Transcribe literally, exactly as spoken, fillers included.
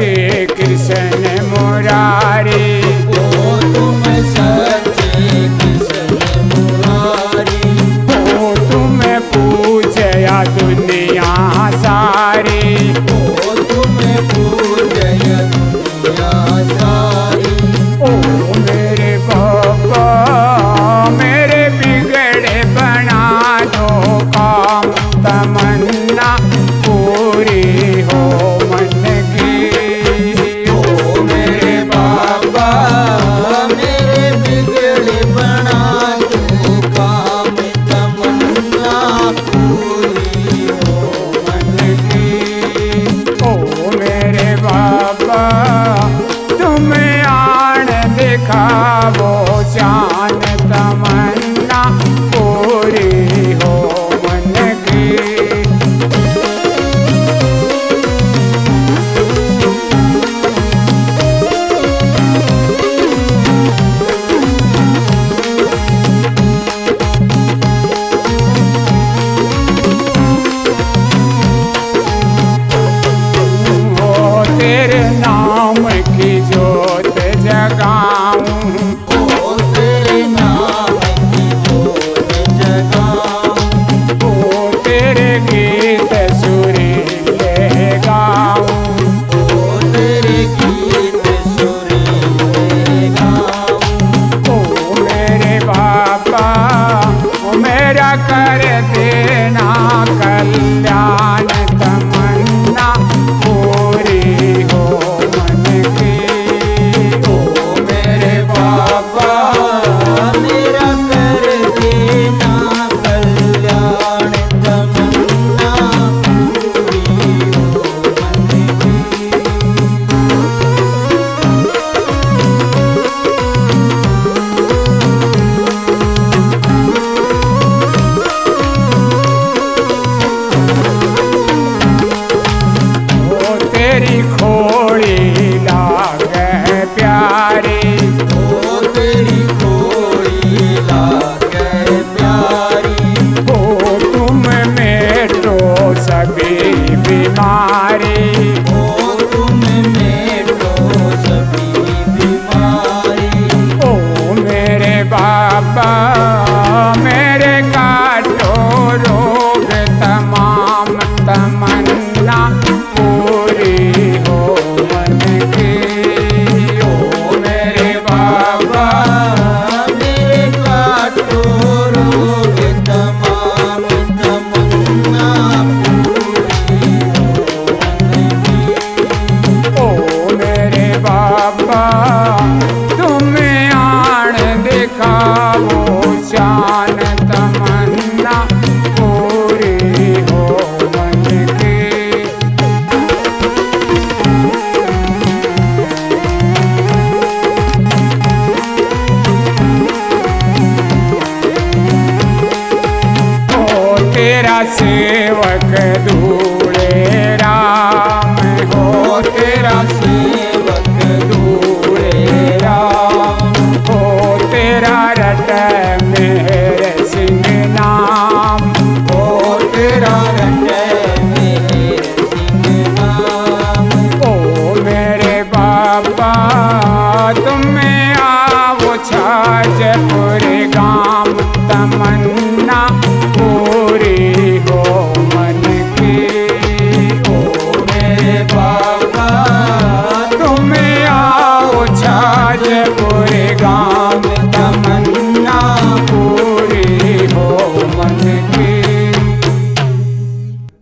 सच्चे कृष्ण मुरारी। हो तुम सच्चे कृष्ण मुरारी। हो तुम्हें पूजया दुनिया सारी। हो तुम्हें पूजया दुनिया सारी। ओ मेरे बाबा मेरे बिगड़े बना दो काम, तमन्ना पूरी हो मन की। ओ मेरे बाबा मेरे बिगड़े बना दो काम, तमन्ना पूरी हो मन की। ओ मेरे बाबा तुम आन दिखावो शान, तमन्ना पूरी हो मन की। ओ तेरे नाम की जोत जगाऊं। ओ तेरे नाम की जोत जगाऊं। ओ तेरे गीत सुरीले गाऊं। ओ तेरे गीत सुरीले गाऊं। ओ मेरे बाबा ओ मेरा कर देना कल्याण, तमन्ना पूरी हो मन की। ओ मेरे बाबा मेरा कर देना कल्याण, तमन्ना पूरी हो मन की। ओ तेरी खोड़ी लागे प्यारी। ओ तेरी खोड़ी लागे प्यारी। ओ तुम मेटो सभी बीमारी। ओ तुम मेटो सभी बीमारी। ओ मेरे बाबा मेरे काटो रोग तमाम, तमन्ना पूरी हो मन की। ओ मेरे बाबा मेरे काटो रोग तमाम, तमन्ना पूरी हो मन की। ओ मेरे बाबा तुम आन दिखावो शान, तमन्ना पूरी हो मन की। ओ तेरा सेवक